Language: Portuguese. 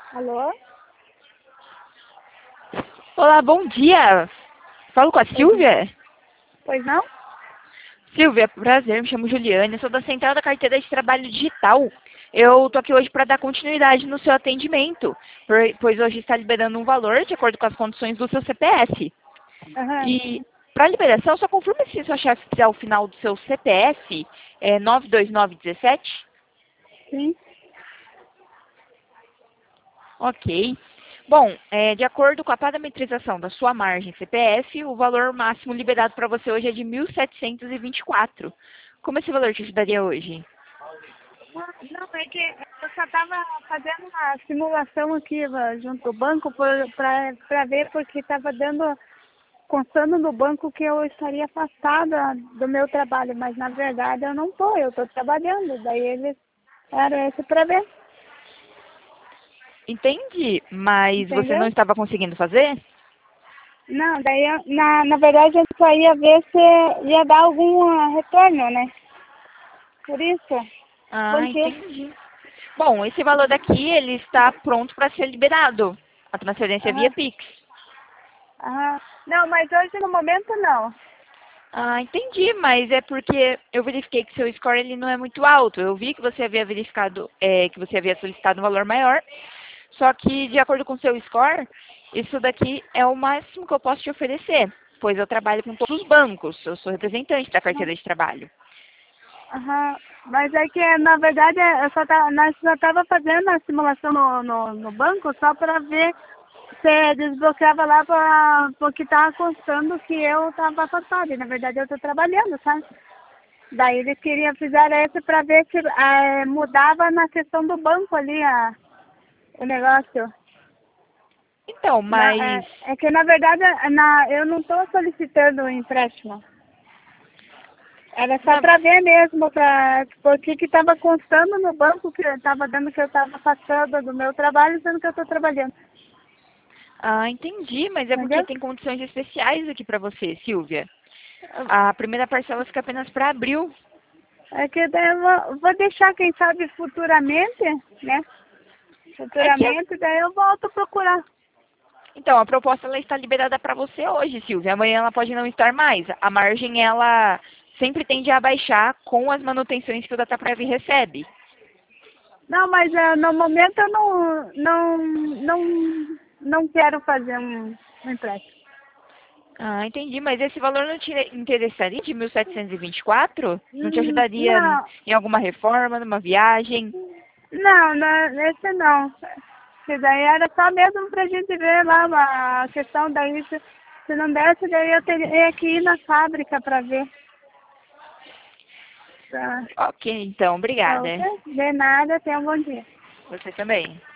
Alô? Olá, bom dia. Falo com a Pois, Silvia? pois não? Silvia, prazer, me chamo Juliane, sou da Central da Carteira de Trabalho Digital. Eu tô aqui hoje para dar continuidade no seu atendimento, pois hoje está liberando um valor de acordo com as condições do seu CPF. Aham, E para liberação, só confirme se sua chefe fizer o final do seu CPF, 92917. sim. Ok. Bom, de acordo com a parametrização da sua margem CPF, o valor máximo liberado para você hoje é de 1.724. Como esse valor te ajudaria hoje? Não, é que eu só estava fazendo uma simulação aqui junto ao banco para ver porque estava constando no banco que eu estaria afastada do meu trabalho, mas na verdade eu não estou, eu estou trabalhando. Daí eles era esse para ver, Entendi, mas você não entendeu? estava conseguindo fazer? Não, daí na verdade eu só ia ver se ia dar algum retorno, né? Por isso, Ah, porque entendi. Bom, esse valor daqui, ele está pronto para ser liberado. A transferência é via aham, Pix. aham. Não, mas hoje no momento não. Ah, entendi, mas é porque eu verifiquei que seu score ele não é muito alto. Eu vi que você havia verificado, que você havia solicitado um valor maior, só que de acordo com seu score, isso daqui é o máximo que eu posso te oferecer, pois eu trabalho com todos os bancos, eu sou representante da carteira de trabalho. Aham. Mas é que, na verdade, nós só estava fazendo a simulação no banco só para ver se desbloqueava lá porque estava constando que eu estava afastada. E, na verdade, eu estou trabalhando, sabe? Daí eles queriam fazer esse para ver se mudava na questão do banco ali o negócio. Então, mas É que, na verdade, eu não estou solicitando o empréstimo. Era só na- para ver mesmo, porque que estava constando no banco que estava dando que eu estava passando do meu trabalho, sendo que eu estou trabalhando. entendi, mas é porque Entendeu? tem condições especiais aqui para você, Silvia. A primeira parcela fica apenas para abril. É que daí eu vou deixar, quem sabe, futuramente, né? É que Futuramente, daí eu volto a procurar. Então, a proposta ela está liberada para você hoje, Silvia. Amanhã ela pode não estar mais. A margem ela sempre tende a baixar com as manutenções que o Dataprev recebe. Não, mas no momento eu não quero fazer um empréstimo. Ah, entendi. Mas esse valor não te interessaria de 1.724? Não te ajudaria Não, em alguma reforma, numa viagem? não, esse não. Que daí era só mesmo pra gente ver lá a questão daí, se não desse, daí eu teria que ir na fábrica pra ver. Tá, Ok, então, tá obrigada. ok? De nada, tenha um bom dia. Você também.